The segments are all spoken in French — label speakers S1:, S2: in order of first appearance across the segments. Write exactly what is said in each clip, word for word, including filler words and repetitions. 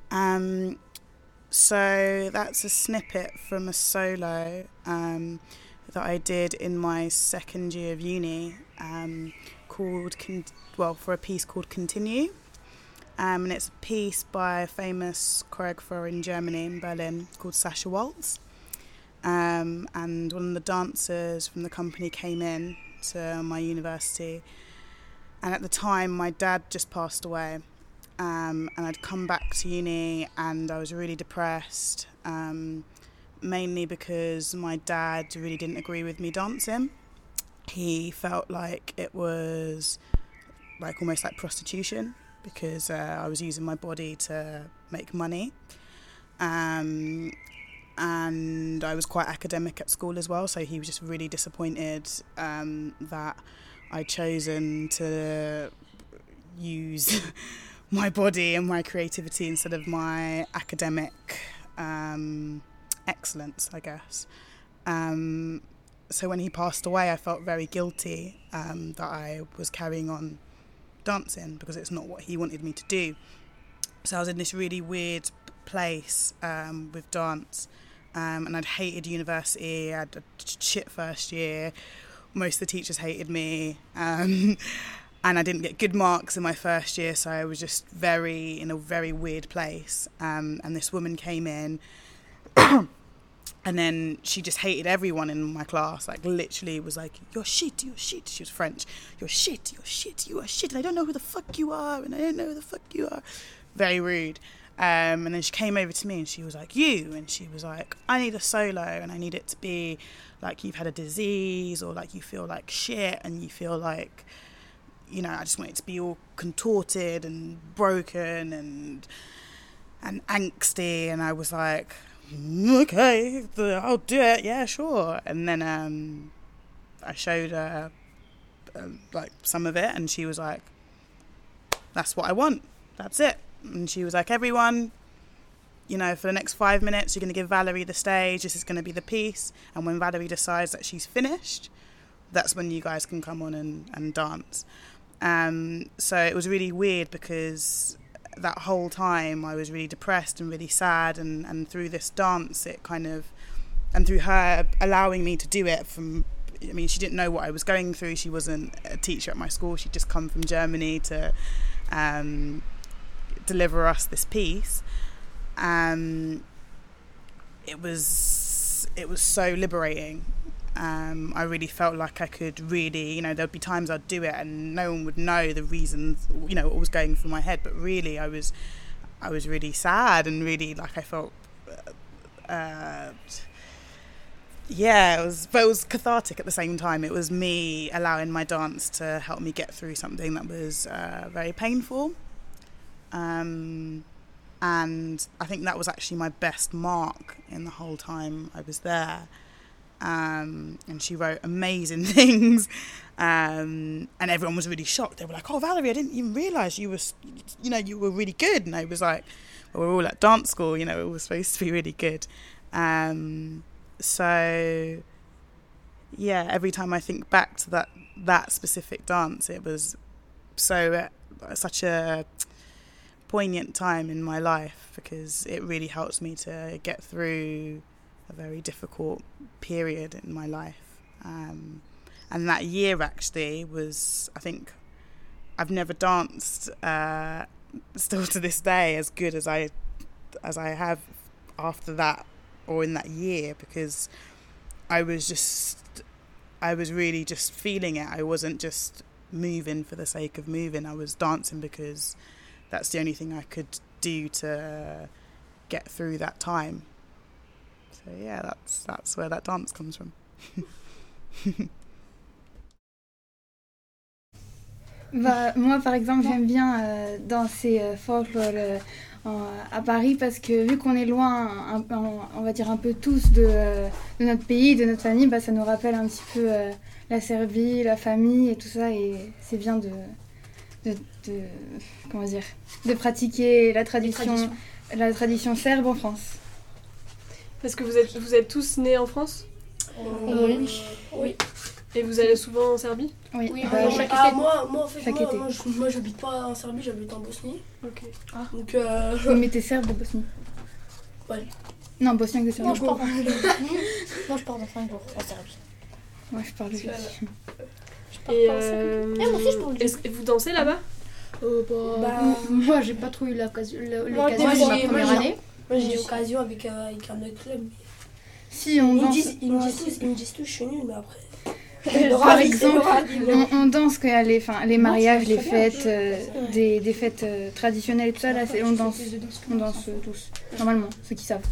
S1: Um, so that's a snippet from a solo um, that I did in my second year of uni, um, called Con- well for a piece called Continue, um, and it's a piece by a famous choreographer in Germany, in Berlin, called Sascha Waltz. Um, and one of the dancers from the company came in to my university, and at the time my dad just passed away, um, and I'd come back to uni and I was really depressed, um, mainly because my dad really didn't agree with me dancing. He felt like it was like almost like prostitution, because uh, I was using my body to make money. Um, and I was quite academic at school as well, so he was just really disappointed um, that I'd chosen to use my body and my creativity instead of my academic um, excellence, I guess. Um, so when he passed away, I felt very guilty um, that I was carrying on dancing, because it's not what he wanted me to do. So I was in this really weird place um, with dance. Um, and I'd hated university. I had a shit first year. Most of the teachers hated me. Um, and I didn't get good marks in my first year, so I was just very, in a very weird place. Um, and this woman came in, and then she just hated everyone in my class. Like, literally was like, you're shit, you're shit. She was French. You're shit, you're shit, you are shit. And I don't know who the fuck you are, and I don't know who the fuck you are. Very rude. Um, and then she came over to me and she was like, you, and she was like, I need a solo, and I need it to be like you've had a disease, or like you feel like shit and you feel like, you know, I just want it to be all contorted and broken and and angsty. And I was like, okay, I'll do it, yeah, sure. And then um, I showed her uh, like some of it, and she was like, that's what I want, that's it. And she was like, everyone, you know, for the next five minutes, you're going to give Valerie the stage. This is going to be the piece. And when Valerie decides that she's finished, that's when you guys can come on and, and dance. Um, so it was really weird, because that whole time I was really depressed and really sad. And, and through this dance, it kind of, and through her allowing me to do it from, I mean, she didn't know what I was going through. She wasn't a teacher at my school. She'd just come from Germany to um, deliver us this piece. Um, it was it was so liberating. Um, I really felt like I could really, you know, there'd be times I'd do it and no one would know the reasons, you know, what was going through my head. But really, I was, I was really sad, and really like I felt, uh, yeah, it was, but it was cathartic at the same time. It was me allowing my dance to help me get through something that was uh, very painful. Um, and I think that was actually my best mark in the whole time I was there. Um, and she wrote amazing things, um, and everyone was really shocked. They were like, oh, Valerie, I didn't even realise you were, you know, you were really good. And I was like, well, we're all at dance school, you know, it was supposed to be really good. Um, so, yeah, every time I think back to that, that specific dance, it was so, uh, such a poignant time in my life, because it really helps me to get through a very difficult period in my life. Um, and that year actually was, I think, I've never danced uh, still to this day as good as I as I have after that, or in that year, because I was just, I was really just feeling it. I wasn't just moving for the sake of moving. I was dancing because that's the only thing I could do to get through that time. So yeah, that's that's where that dance comes from.
S2: Bah, moi, par exemple, j'aime bien euh, danser euh, folklore euh, en, à Paris, parce que vu qu'on est loin, un, un, on va dire un peu tous de, euh, de notre pays, de notre famille, bah, ça nous rappelle un petit peu euh, la Serbie, la famille et tout ça, et c'est bien de, de, de comment dire, de pratiquer la tradition, la tradition serbe en France.
S3: Parce que vous êtes, vous êtes tous nés en France ?
S4: Oui. Oui.
S3: Et vous allez souvent en Serbie?
S2: Oui,
S4: Oui,
S2: bah,
S4: bah,
S2: chaque
S4: ah,
S2: été.
S4: moi, moi, en fait,
S2: Chaque
S4: moi,
S2: été.
S4: moi, je- moi, j'habite pas en Serbie, j'habite en Bosnie.
S3: Ok.
S4: Donc, euh,
S2: Oui, mais t'es serbe de Bosnie.
S4: Ouais.
S2: Non, bosnien que
S5: Moi,
S2: serbe.
S5: je pars dans cinq jours. Moi, je pars dans cinq jours en Serbie.
S2: Moi, je parle de
S4: Voilà.
S5: Je pars
S3: Et,
S5: pas en Serbie.
S3: euh...
S5: Eh, moi aussi, je parle du
S3: est-ce que vous dansez là-bas?
S2: Euh, bah,
S4: Bah,
S2: m- moi, j'ai pas trop eu l'occasion. le-
S5: Moi,
S2: L'occasion,
S4: moi,
S2: c'est ma
S4: j'ai-
S2: première
S4: moi, j'ai-
S2: année.
S4: moi, j'ai eu l'occasion avec, euh, avec un autre club.
S2: Si, on
S4: Ils me
S2: danse.
S4: disent, ils me disent tous, ils me disent tous, je suis nulle, mais après.
S2: Par exemple, on, on danse quand il y a les, enfin, les mariages, les fêtes, euh, des, des fêtes euh, traditionnelles et tout ça, là, c'est, on danse. On danse euh, tous, normalement, ceux qui savent.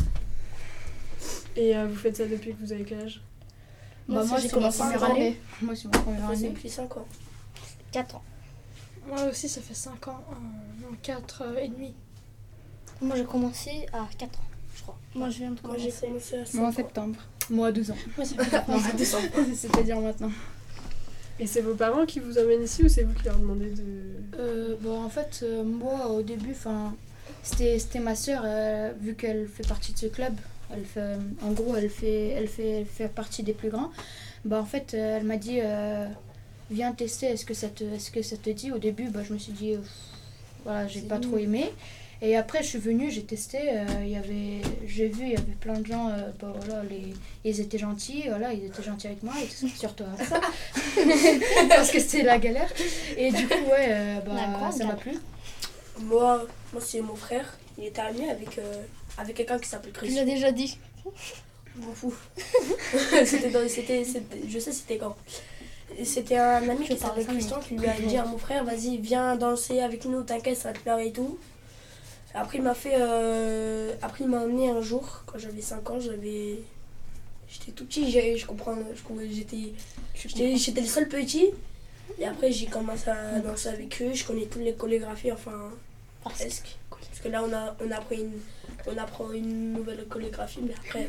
S3: Et euh, vous faites ça depuis que vous avez quel âge?
S5: Bah, moi, j'ai commencé
S4: ma
S5: ma
S4: première
S5: première
S4: année.
S2: Moi, c'est ma première
S4: Moi, c'est
S2: année.
S4: depuis cinq ans.
S5: quatre ans.
S6: Moi aussi, ça fait cinq ans, euh, non, quatre et demi.
S5: Moi, j'ai commencé à quatre ans, je crois. Moi, je viens de
S4: Moi, j'ai
S5: commencer.
S4: commencé à cinq
S2: Moi, en
S4: ans.
S2: septembre. Moi, à douze ans.
S5: Moi, ça fait quatre ans.
S2: C'est-à-dire maintenant.
S3: Et c'est vos parents qui vous emmènent ici ou c'est vous qui leur demandez de...
S2: Euh, bon, en fait, euh, moi, au début, enfin, c'était, c'était ma sœur, euh, vu qu'elle fait partie de ce club. Elle fait, en gros, elle fait, elle fait, elle fait partie des plus grands. Bah, en fait, euh, elle m'a dit, euh, viens tester, est-ce que ça te, est-ce que ça te dit? Au début, bah, je me suis dit, euh, voilà, j'ai pas trop aimé. Et après, je suis venue, j'ai testé, euh, il y avait, j'ai vu, il y avait plein de gens, euh, bah, voilà, les, ils étaient gentils, voilà, ils étaient gentils avec moi, et tout ça, surtout avec ça, parce que c'était la galère. Et du coup, ouais, euh,
S5: La
S2: bah,
S5: grande
S2: ça m'a
S5: galère.
S2: plu.
S4: Moi, moi c'est mon frère. Il était ami avec, euh, avec quelqu'un qui s'appelle
S5: Tu
S4: Christian.
S5: l'as déjà dit.
S4: Je m'en fous. c'était dans, c'était, c'était, je sais c'était quand. Et c'était un ami
S5: Je
S4: qui
S5: parle
S4: s'appelle
S5: cinq
S4: Christian qui lui a dit à mon frère, vas-y, viens danser avec nous, t'inquiète, ça va te plaire et tout. Après, il m'a fait. Euh, après, il m'a emmené un jour, quand j'avais cinq ans, j'avais. J'étais tout petit, j'ai- je comprends. Je, comprends- j'étais, j'étais, j'étais le seul petit. Et après, j'ai commencé à danser avec eux. Je connais toutes les chorégraphies, enfin, presque. Parce que là, on, a, on, apprend une, on apprend une nouvelle chorégraphie, mais après.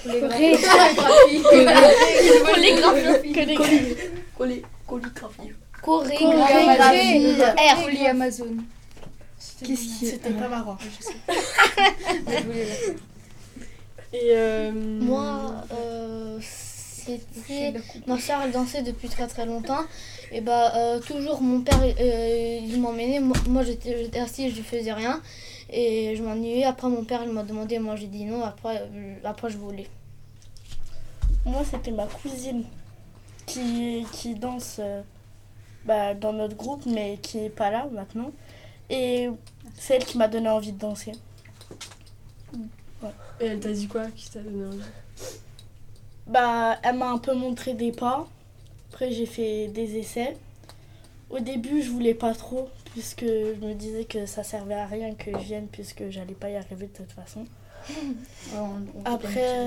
S5: Chorégraphie.
S4: Chorégraphie. Colé, chorégraphie.
S5: Chorégraphie. R.
S2: Poly Amazon. Qu'est-ce qui
S6: C'était pas marrant.
S3: Et euh...
S5: Moi, euh, c'était... Ma soeur, elle dansait depuis très très longtemps. Et bah, euh, toujours mon père, euh, il m'emmenait. Moi, moi, j'étais, j'étais assise, je lui faisais rien. Et je m'ennuyais. Après, mon père, il m'a demandé. Moi, j'ai dit non. Après, euh, après je voulais.
S7: Moi, c'était ma cousine qui, qui danse euh, bah, dans notre groupe, mais qui n'est pas là maintenant. Et c'est elle qui m'a donné envie de danser.
S3: Et elle t'a dit quoi qui t'a donné envie?
S7: Bah, elle m'a un peu montré des pas. Après, j'ai fait des essais. Au début, je voulais pas trop, puisque je me disais que ça servait à rien que je vienne, puisque j'allais pas y arriver de toute façon. Après,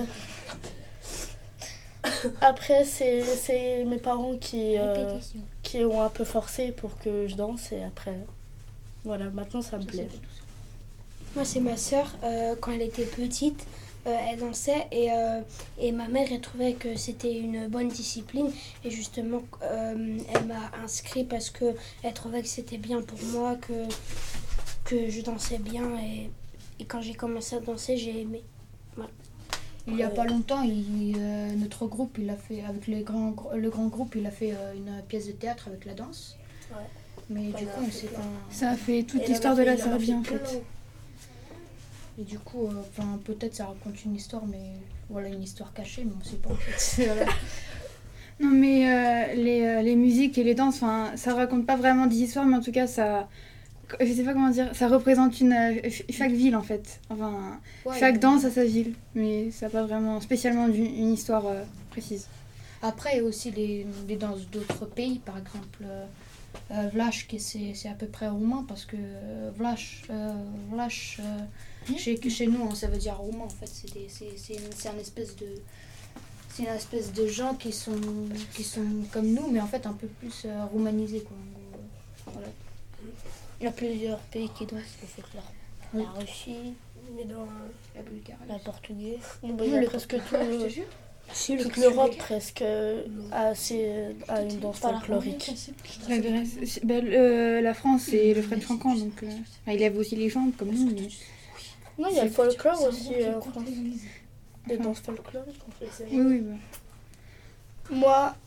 S7: Après c'est, c'est mes parents qui, euh, qui ont un peu forcé pour que je danse. Et après, voilà, maintenant ça me plaît.
S8: Moi, c'est ma sœur. Euh, quand elle était petite, euh, elle dansait et, euh, et ma mère, elle trouvait que c'était une bonne discipline. Et justement, euh, elle m'a inscrit parce qu'elle trouvait que c'était bien pour moi, que, que je dansais bien. Et, et quand j'ai commencé à danser, j'ai aimé. Voilà.
S2: Il y a pas longtemps, il, euh, notre groupe, il a fait, avec les grands, le grand groupe, il a fait euh, une pièce de théâtre avec la danse.
S4: Ouais.
S2: Mais
S4: Ouais,
S2: du
S4: il
S2: coup,
S4: a
S2: on
S4: fait
S2: sait
S4: plein.
S2: pas.
S1: Ça a fait toute
S4: Et
S1: l'histoire
S4: il en
S1: de
S4: a
S1: la
S4: fait- il en a
S1: Serbie en
S4: plein.
S1: fait.
S2: Et du coup, euh, enfin, peut-être ça raconte une histoire, mais voilà, une histoire cachée, mais on sait pas en fait. Voilà.
S1: Non mais euh, les, euh, les musiques et les danses, enfin, ça raconte pas vraiment des histoires, mais en tout cas ça, je sais pas comment dire, ça représente une euh, f- chaque ville en fait. Enfin,
S2: Ouais,
S1: chaque
S2: euh,
S1: danse a sa ville, mais ça n'a pas vraiment spécialement du- une histoire euh, précise.
S2: Après, il y a aussi les, les danses d'autres pays, par exemple. Euh, euh, Vlach, qui c'est, c'est à peu près roumain, parce que euh, Vlach, euh, Vlach euh, chez, chez nous, hein, ça veut dire roumain en fait. C'est, des, c'est, c'est, une, c'est un espèce de. C'est une espèce de gens qui sont, qui sont comme nous, mais en fait un peu plus euh, roumanisés, quoi. En gros. Voilà.
S5: Il y a plusieurs pays qui dansent le folklore.
S2: Oui.
S5: La Russie,
S4: Mais dans.
S2: La Bulgarie.
S5: la Portugais.
S7: Il y a
S2: Le
S7: presque tout,
S2: Je te jure.
S5: Si, le
S7: toute l'Europe presque a, c'est, a une danse
S5: Pas la
S7: folklorique.
S1: La Grèce, c'est- ben, le- la France c'est le Fred Franquin, donc euh, ah, il lève aussi les jambes comme nous. Mais...
S7: Non, il y a le folklore aussi euh, en France. Des danses folkloriques en fait.
S1: Oui, oui. Bah.
S7: Moi,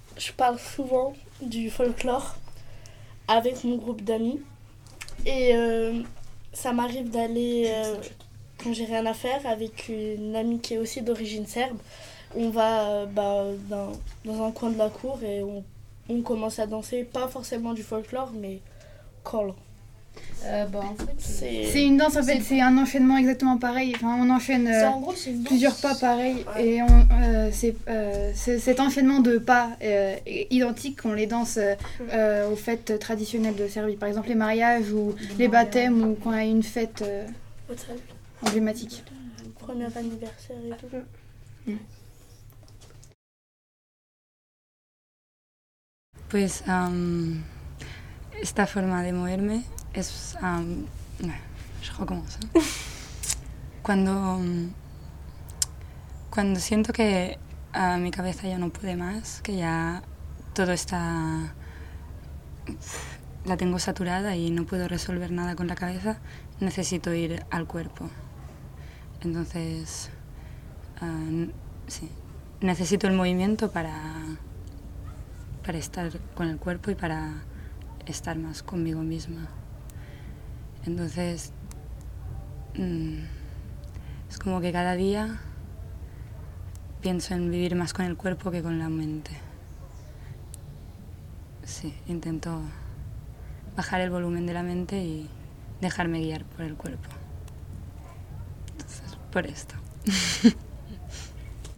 S7: je parle souvent du folklore avec mon groupe d'amis. Et euh, ça m'arrive d'aller, euh, quand j'ai rien à faire, avec une amie qui est aussi d'origine serbe. On va euh, bah, dans, dans un coin de la cour et on, on commence à danser, pas forcément du folklore, mais kol.
S2: Euh, bah, en fait, c'est... c'est une danse, en fait, c'est... c'est un enchaînement exactement pareil. Enfin, on enchaîne euh,
S8: en gros,
S2: plusieurs pas pareils. Ouais. Et on, euh, c'est, euh, c'est cet enchaînement de pas euh, identiques qu'on les danse euh, aux fêtes traditionnelles de Serbie. Par exemple, les mariages ou les, les baptêmes ou quand il y a une fête euh, emblématique.
S7: Premier anniversaire et tout. Mm.
S9: Pues um, esta forma de moverme es... Um, je recomience. Cuando, cuando siento que uh, mi cabeza ya no puede más, que ya todo está... la tengo saturada y no puedo resolver nada con la cabeza, necesito ir al cuerpo. Entonces, uh, sí, necesito el movimiento para... para estar con el cuerpo y para estar más conmigo misma. Entonces, mmm, es como que cada día pienso en vivir más con el cuerpo que con la mente. Sí, intento bajar el volumen de la mente y dejarme guiar por el cuerpo. Entonces, por esto.